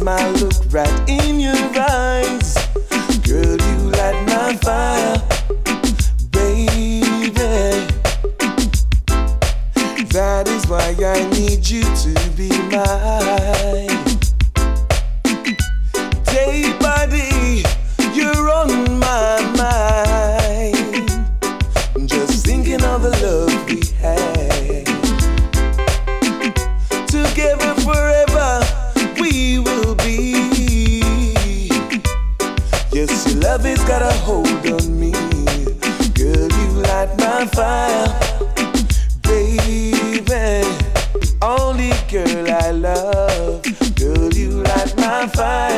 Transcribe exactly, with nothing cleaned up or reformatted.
smile look right in your eyes. Girl, you light my fire, baby. That is why I need you to be mine. Day by day, you're on my mind. Just thinking of the love we had. Together forever we will be. Yes, your love has got a hold on me. Girl, you light my fire, baby. Only girl I love. Girl, you light my fire.